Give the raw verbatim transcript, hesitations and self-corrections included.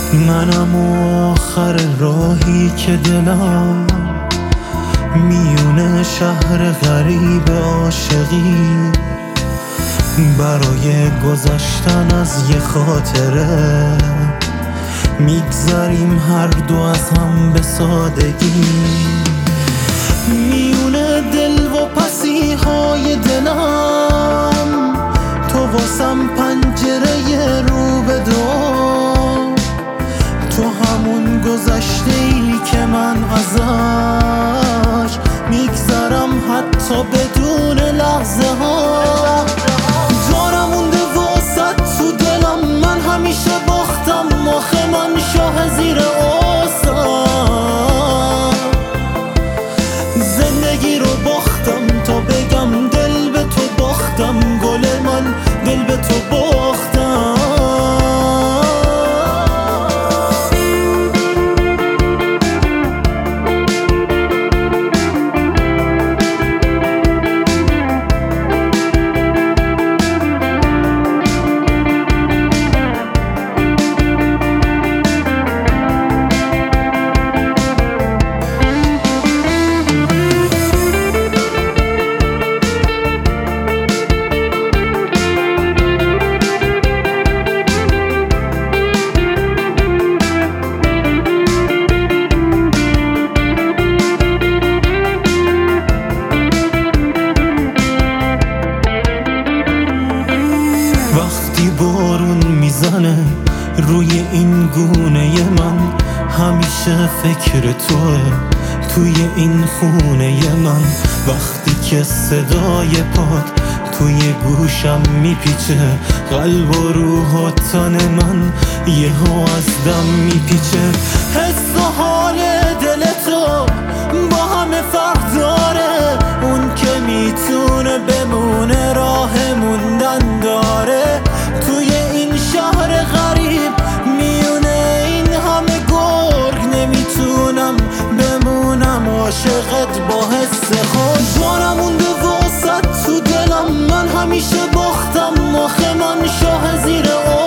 منم آخر راهی که دلم میونه شهر غریب عاشقی، برای گذشتن از یه خاطره میگذریم هر دو از هم به سادگی. میونه دل و پسی های دلم تو واسم پنجره رو به دو، تو همون گذشته ای که من ازش میگذرم حتی بدون لحظه ها. جانم مونده واسط تو دلم، من همیشه باختم آخه من شاه زیر آسم. زندگی رو باختم تا بگم دل به تو باختم، گل من دل به تو باختم. وقتی بارون میزنه روی این گونه من، همیشه فکر توه توی این خونه من. وقتی که صدای پات توی گوشم میپیچه، قلب و روح و تن من یهو از دم میپیچه. حس و حال دل تو با همه فرق داره، اون که میتونه بمونه راه موندن داره. توی این شهر غریب میونه این همه گرگ نمیتونم بمونم عاشقت با حس خود. جانم مونده واسط تو دلم، من همیشه باختم آخه من شاه زیر